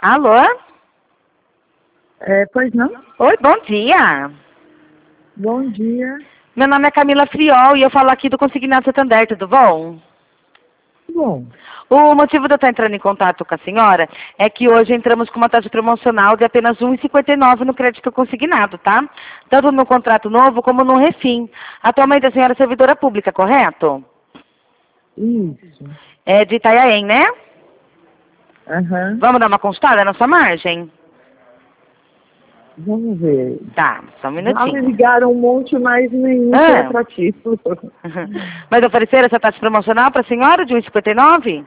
Alô? Pois não? Oi, bom dia. Bom dia. Meu nome é Camila Friol e eu falo aqui do Consignado Santander, tudo bom? Bom, O motivo de eu estar entrando em contato com a senhora é que hoje entramos com uma taxa promocional de apenas R$ 1,59 no crédito consignado, tá? Tanto no contrato novo como no refim. Atualmente a senhora é servidora pública, correto? isso. É de Itanhaém, né? Aham. Vamos dar uma consultada na sua margem? Vamos ver. Tá, só um Já me minutinho. ligaram um monte, mas nenhum foi Ah. atrativo. Mas ofereceram essa taxa promocional para a senhora de R$ 1,59?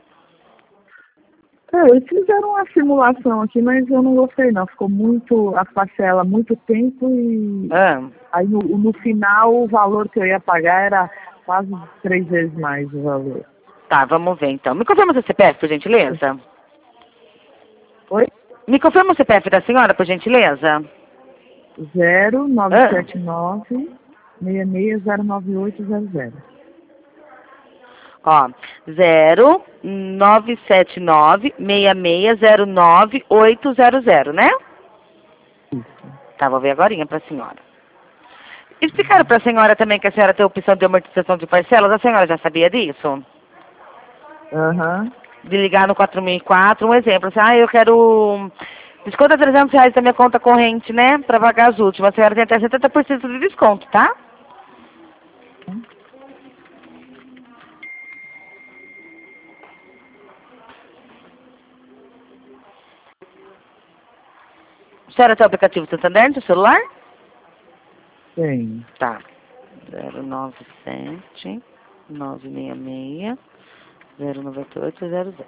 Eles fizeram uma simulação aqui, mas eu não gostei não. Ficou muito, a parcela muito tempo e Ah. aí no final o valor que eu ia pagar era quase 3 vezes mais o valor. Tá, vamos ver então. Me confirma o seu CPF, por gentileza? Oi? Me confirma o CPF da senhora, por gentileza? 0979 660980. Ó, 0979-6609-800, né? Tá, vou ver agorinha pra senhora. Explicaram pra senhora também que a senhora tem a opção de amortização de parcelas? A senhora já sabia disso? Aham. De ligar no 4004, um exemplo, assim, eu quero desconta R$ 300 da minha conta corrente, né, pra pagar as últimas. A senhora tem até 70% de desconto, tá? A senhora tem o aplicativo Santander no seu celular? Tem. Tá. 097-966-09800.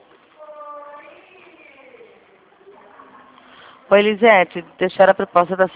Oi, Elisete, deixaram a proposta da